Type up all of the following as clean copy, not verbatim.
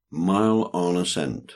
Mile on Ascent.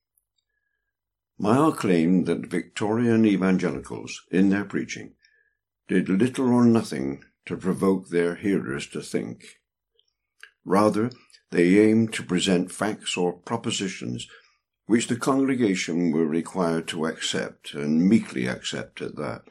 Mile claimed that Victorian evangelicals, in their preaching, did little or nothing to provoke their hearers to think. Rather, they aimed to present facts or propositions which the congregation were required to accept, and meekly accept at that.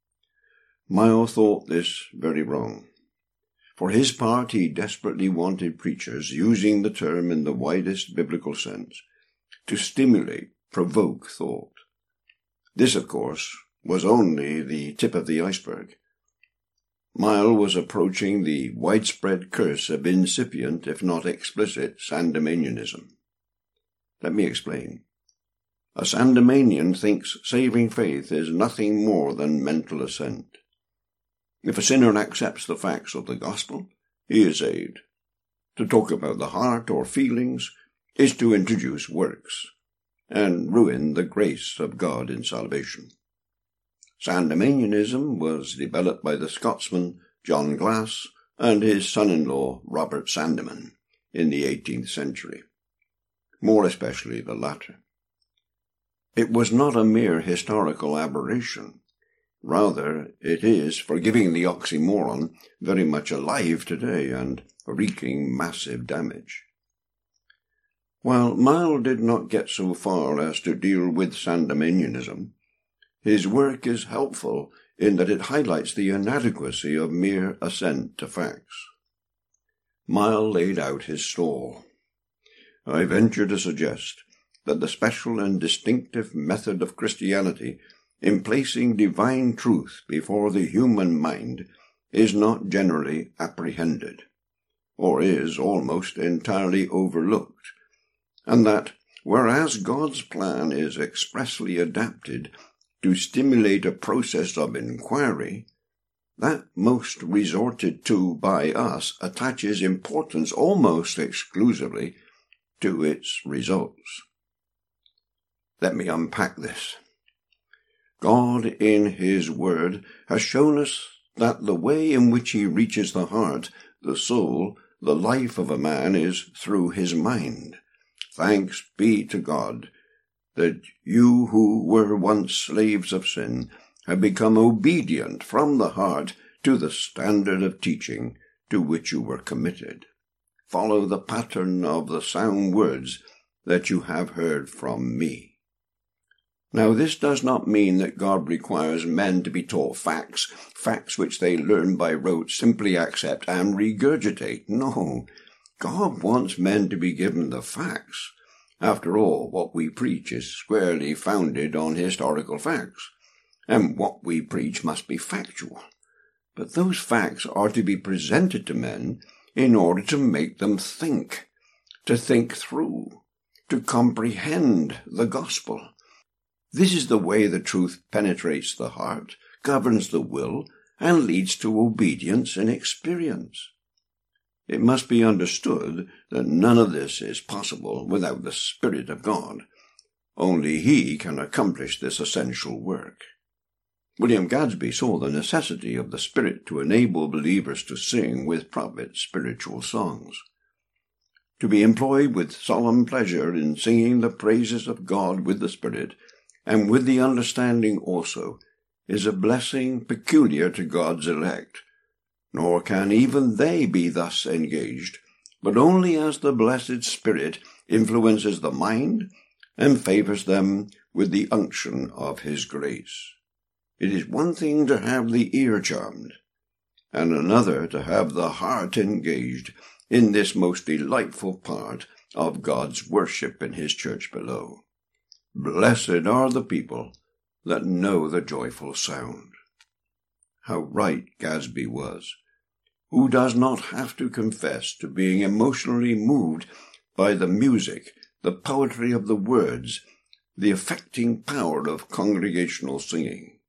Mile thought this very wrong. For his part, he desperately wanted preachers, using the term in the widest biblical sense, to stimulate, provoke thought. This, of course, was only the tip of the iceberg. Mile was approaching the widespread curse of incipient, if not explicit, Sandemanianism. Let me explain. A Sandemanian thinks saving faith is nothing more than mental assent. If a sinner accepts the facts of the gospel, he is saved. To talk about the heart or feelings is to introduce works, and ruin the grace of God in salvation. Sandemanianism was developed by the Scotsman John Glass and his son-in-law Robert Sandeman in the 18th century, more especially the latter. It was not a mere historical aberration. Rather, it is, forgiving the oxymoron, very much alive today and wreaking massive damage. While Mile did not get so far as to deal with Sandemanianism, his work is helpful in that it highlights the inadequacy of mere assent to facts. Mile laid out his stall. I venture to suggest that the special and distinctive method of Christianity in placing divine truth before the human mind is not generally apprehended, or is almost entirely overlooked, and that, whereas God's plan is expressly adapted to stimulate a process of inquiry, that most resorted to by us attaches importance almost exclusively to its results. Let me unpack this. God in his word has shown us that the way in which he reaches the heart, the soul, the life of a man is through his mind. Thanks be to God that you who were once slaves of sin have become obedient from the heart to the standard of teaching to which you were committed. Follow the pattern of the sound words that you have heard from me. Now, this does not mean that God requires men to be taught facts which they learn by rote, simply accept and regurgitate. No, God wants men to be given the facts. After all, what we preach is squarely founded on historical facts, and what we preach must be factual. But those facts are to be presented to men in order to make them think, to think through, to comprehend the gospel. This is the way the truth penetrates the heart, governs the will, and leads to obedience and experience. It must be understood that none of this is possible without the Spirit of God. Only he can accomplish this essential work. William Gadsby saw the necessity of the Spirit to enable believers to sing with prophet spiritual songs. To be employed with solemn pleasure in singing the praises of God with the Spirit, and with the understanding also, is a blessing peculiar to God's elect, nor can even they be thus engaged, but only as the blessed Spirit influences the mind and favors them with the unction of his grace. It is one thing to have the ear charmed, and another to have the heart engaged in this most delightful part of God's worship in his church below. Blessed are the people that know the joyful sound. How right Gadsby was. Who does not have to confess to being emotionally moved by the music, the poetry of the words, the affecting power of congregational singing?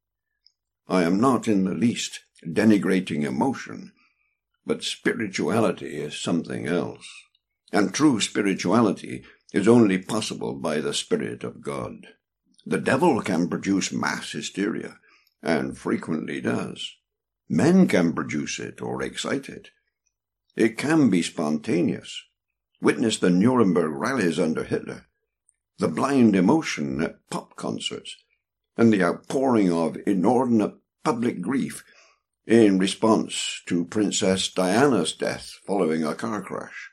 I am not in the least denigrating emotion, but spirituality is something else, and true spirituality is only possible by the Spirit of God. The devil can produce mass hysteria, and frequently does. Men can produce it or excite it. It can be spontaneous, witnessed the Nuremberg rallies under Hitler, the blind emotion at pop concerts, and the outpouring of inordinate public grief in response to Princess Diana's death following a car crash.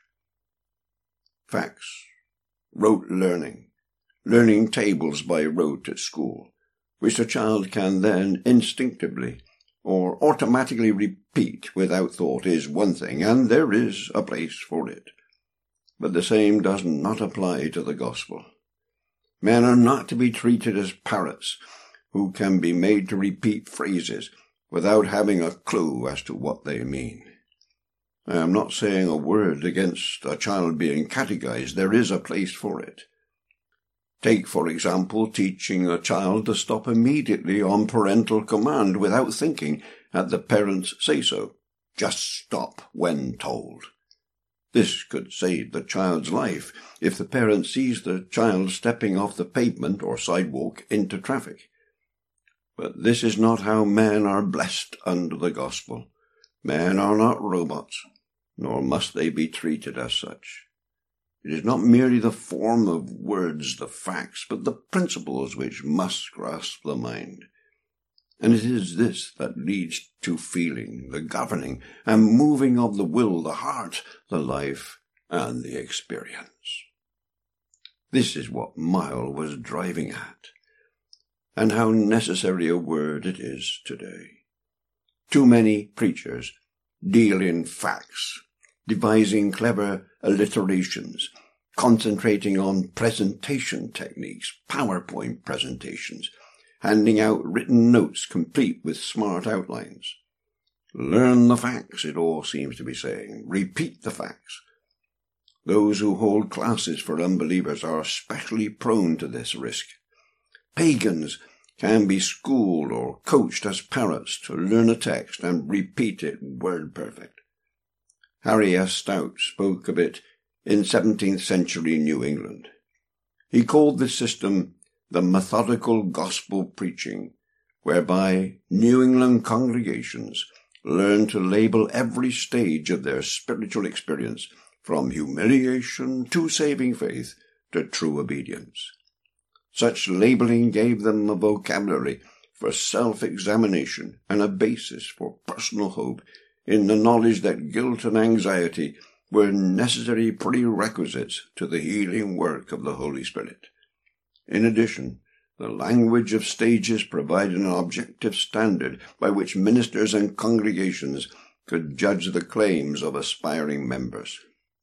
Facts, rote learning tables by rote at school, which a child can then instinctively or automatically repeat without thought, is one thing, and there is a place for it. But the same does not apply to the gospel. Men are not to be treated as parrots who can be made to repeat phrases without having a clue as to what they mean. I am not saying a word against a child being catechized. There is a place for it. Take, for example, teaching a child to stop immediately on parental command without thinking at the parent's say-so. Just stop when told. This could save the child's life if the parent sees the child stepping off the pavement or sidewalk into traffic. But this is not how men are blessed under the gospel. Men are not robots, nor must they be treated as such. It is not merely the form of words, the facts, but the principles which must grasp the mind. And it is this that leads to feeling, the governing and moving of the will, the heart, the life, and the experience. This is what Mile was driving at, and how necessary a word it is today. Too many preachers deal in facts, devising clever alliterations, concentrating on presentation techniques, PowerPoint presentations, handing out written notes complete with smart outlines. Learn the facts, it all seems to be saying. Repeat the facts. Those who hold classes for unbelievers are especially prone to this risk. Pagans can be schooled or coached as parrots to learn a text and repeat it word perfect. Harry S. Stout spoke of it in 17th century New England. He called this system the methodical gospel preaching, whereby New England congregations learn to label every stage of their spiritual experience, from humiliation to saving faith to true obedience. Such labeling gave them a vocabulary for self-examination and a basis for personal hope in the knowledge that guilt and anxiety were necessary prerequisites to the healing work of the Holy Spirit. In addition, the language of stages provided an objective standard by which ministers and congregations could judge the claims of aspiring members.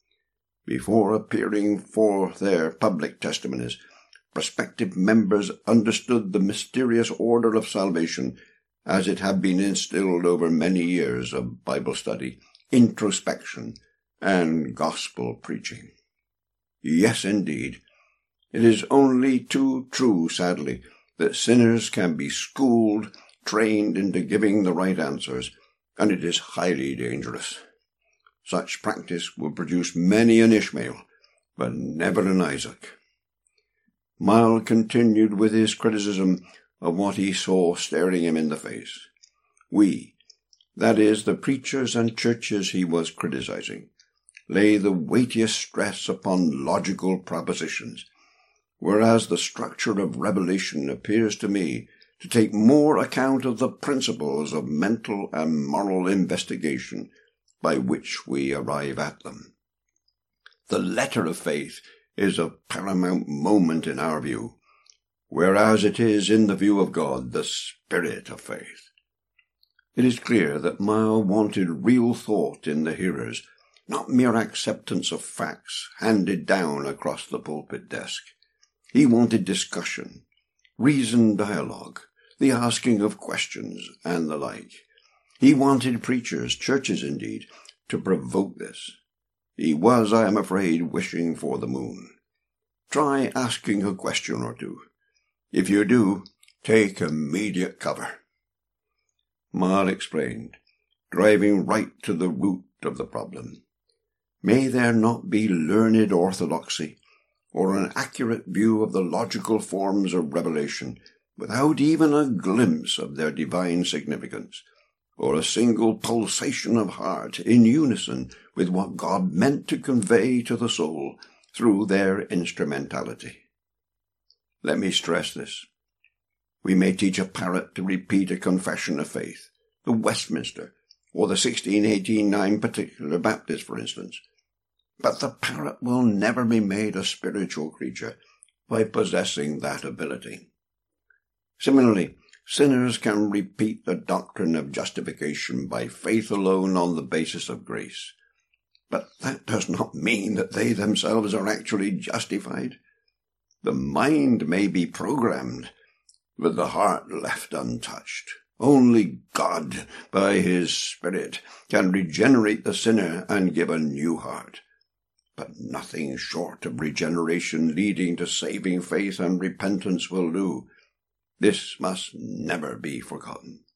Before appearing for their public testimonies, prospective members understood the mysterious order of salvation as it had been instilled over many years of Bible study, introspection, and gospel preaching. Yes, indeed, it is only too true, sadly, that sinners can be schooled, trained into giving the right answers, and it is highly dangerous. Such practice will produce many an Ishmael, but never an Isaac. Mile continued with his criticism of what he saw staring him in the face. We, that is, the preachers and churches he was criticizing, lay the weightiest stress upon logical propositions, whereas the structure of revelation appears to me to take more account of the principles of mental and moral investigation by which we arrive at them. The letter of faith is of paramount moment in our view, whereas it is, in the view of God, the spirit of faith. It is clear that Mile wanted real thought in the hearers, not mere acceptance of facts handed down across the pulpit desk. He wanted discussion, reasoned dialogue, the asking of questions, and the like. He wanted preachers, churches indeed, to provoke this. He was, I am afraid, wishing for the moon. Try asking a question or two. If you do, take immediate cover. Mile explained, driving right to the root of the problem. May there not be learned orthodoxy, or an accurate view of the logical forms of revelation, without even a glimpse of their divine significance, or a single pulsation of heart in unison with what God meant to convey to the soul through their instrumentality. Let me stress this. We may teach a parrot to repeat a confession of faith, the Westminster, or the 1689 Particular Baptist, for instance. But the parrot will never be made a spiritual creature by possessing that ability. Similarly, sinners can repeat the doctrine of justification by faith alone on the basis of grace. But that does not mean that they themselves are actually justified. The mind may be programmed, but the heart left untouched. Only God, by his Spirit, can regenerate the sinner and give a new heart. But nothing short of regeneration leading to saving faith and repentance will do. This must never be forgotten.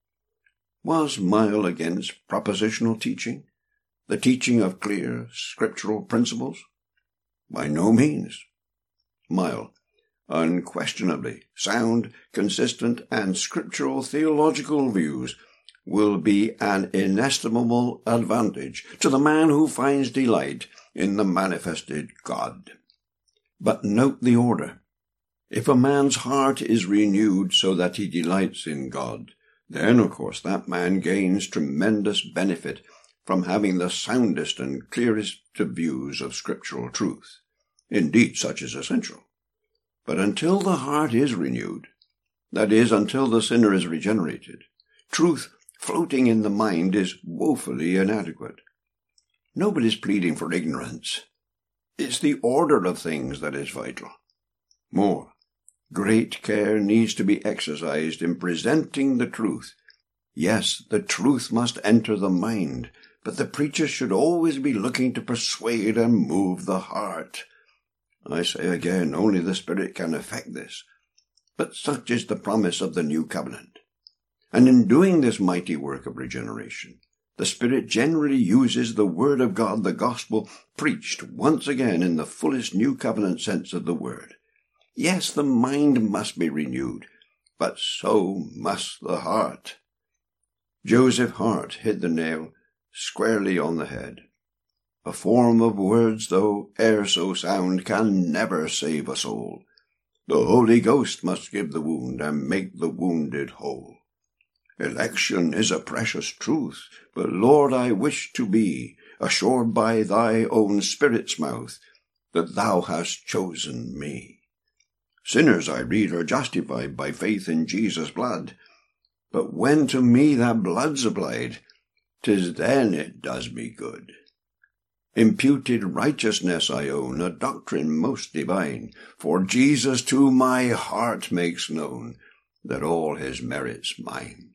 Was Myle against propositional teaching, the teaching of clear scriptural principles? By no means. Myle, unquestionably sound, consistent, and scriptural theological views will be an inestimable advantage to the man who finds delight in the manifested God. But note the order. If a man's heart is renewed so that he delights in God, then, of course, that man gains tremendous benefit from having the soundest and clearest of views of scriptural truth. Indeed, such is essential. But until the heart is renewed, that is, until the sinner is regenerated, truth floating in the mind is woefully inadequate. Nobody's pleading for ignorance. It's the order of things that is vital. More, great care needs to be exercised in presenting the truth. Yes, the truth must enter the mind, but the preacher should always be looking to persuade and move the heart. I say again, only the Spirit can effect this. But such is the promise of the new covenant. And in doing this mighty work of regeneration, the Spirit generally uses the Word of God, the gospel, preached once again in the fullest new covenant sense of the word. Yes, the mind must be renewed, but so must the heart. Joseph Hart hit the nail squarely on the head. A form of words, though e'er so sound, can never save a soul. The Holy Ghost must give the wound and make the wounded whole. Election is a precious truth, but Lord, I wish to be assured by thy own Spirit's mouth that thou hast chosen me. Sinners, I read, are justified by faith in Jesus' blood, but when to me that blood's applied, 'tis then it does me good. Imputed righteousness I own, a doctrine most divine, for Jesus to my heart makes known that all his merits mine.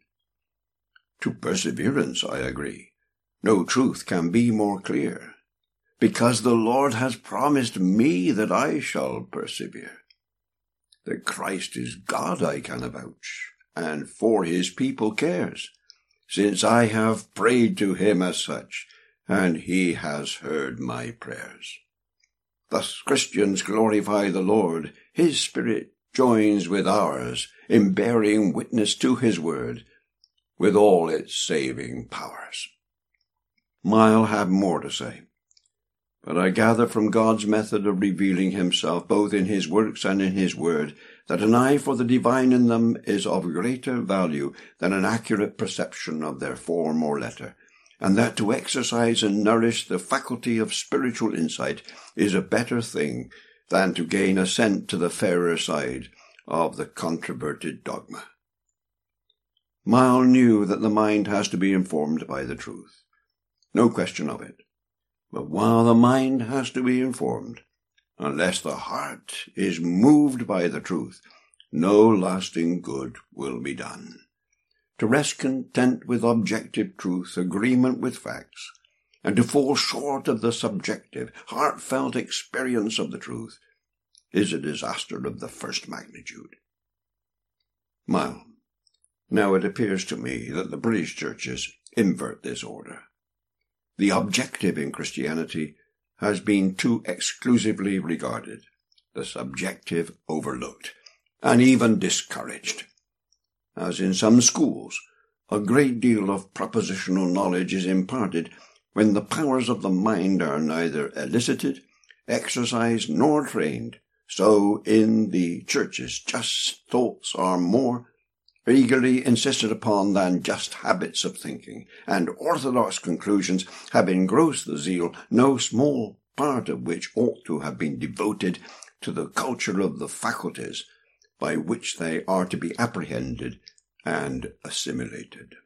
To perseverance I agree, no truth can be more clear, because the Lord has promised me that I shall persevere. That Christ is God I can avouch, and for his people cares, since I have prayed to him as such, and he has heard my prayers. Thus Christians glorify the Lord, his Spirit joins with ours in bearing witness to his word, with all its saving powers. Myle had more to say, but I gather from God's method of revealing himself both in his works and in his word that an eye for the divine in them is of greater value than an accurate perception of their form or letter, and that to exercise and nourish the faculty of spiritual insight is a better thing than to gain assent to the fairer side of the controverted dogma. Myle knew that the mind has to be informed by the truth. No question of it. But while the mind has to be informed, unless the heart is moved by the truth, no lasting good will be done. To rest content with objective truth, agreement with facts, and to fall short of the subjective, heartfelt experience of the truth, is a disaster of the first magnitude. Myle, now it appears to me that the British churches invert this order. The objective in Christianity has been too exclusively regarded, the subjective overlooked, and even discouraged. As in some schools, A great deal of propositional knowledge is imparted when the powers of the mind are neither elicited, exercised, nor trained. So in the churches, just thoughts are more eagerly insisted upon than just habits of thinking, and orthodox conclusions have engrossed the zeal, no small part of which ought to have been devoted to the culture of the faculties by which they are to be apprehended and assimilated.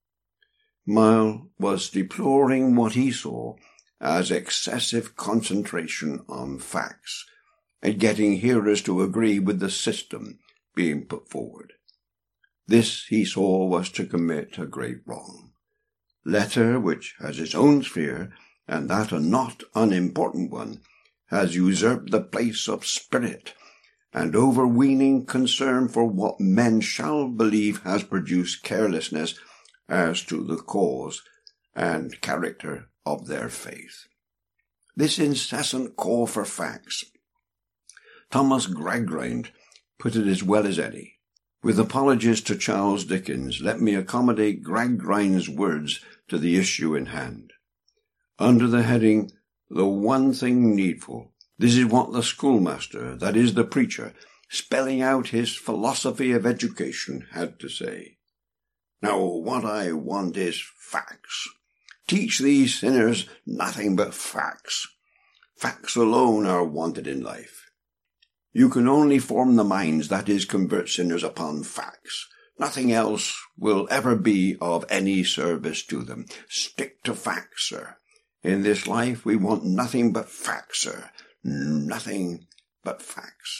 Mile was deploring what he saw as excessive concentration on facts, and getting hearers to agree with the system being put forward. This, he saw, was to commit a great wrong. Letter, which has its own sphere, and that a not unimportant one, has usurped the place of spirit, and overweening concern for what men shall believe has produced carelessness as to the cause and character of their faith. This incessant call for facts, Thomas Gradgrind put it as well as any. With apologies to Charles Dickens, let me accommodate Gradgrind's words to the issue in hand. Under the heading, "The One Thing Needful," this is what the schoolmaster, that is the preacher, spelling out his philosophy of education, had to say. "Now, what I want is facts. Teach these sinners nothing but facts. Facts alone are wanted in life. You can only form the minds, that is, convert sinners upon facts. Nothing else will ever be of any service to them. Stick to facts, sir. In this life we want nothing but facts, sir. Nothing but facts."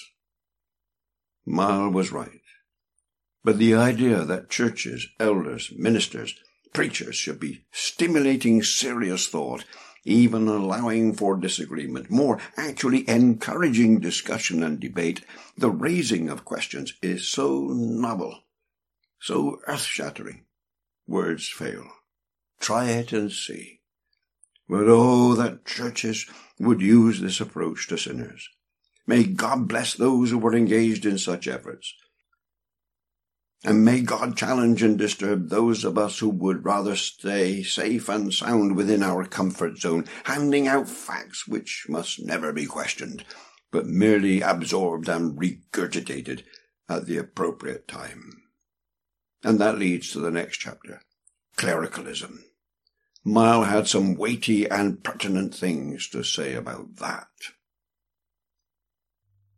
Mile was right. But the idea that churches, elders, ministers, preachers should be stimulating serious thought, even allowing for disagreement, more actually encouraging discussion and debate, the raising of questions, is so novel, so earth-shattering. Words fail. Try it and see. But oh, that churches would use this approach to sinners. May God bless those who were engaged in such efforts. And may God challenge and disturb those of us who would rather stay safe and sound within our comfort zone, handing out facts which must never be questioned, but merely absorbed and regurgitated at the appropriate time. And that leads to the next chapter, clericalism. Mile had some weighty and pertinent things to say about that.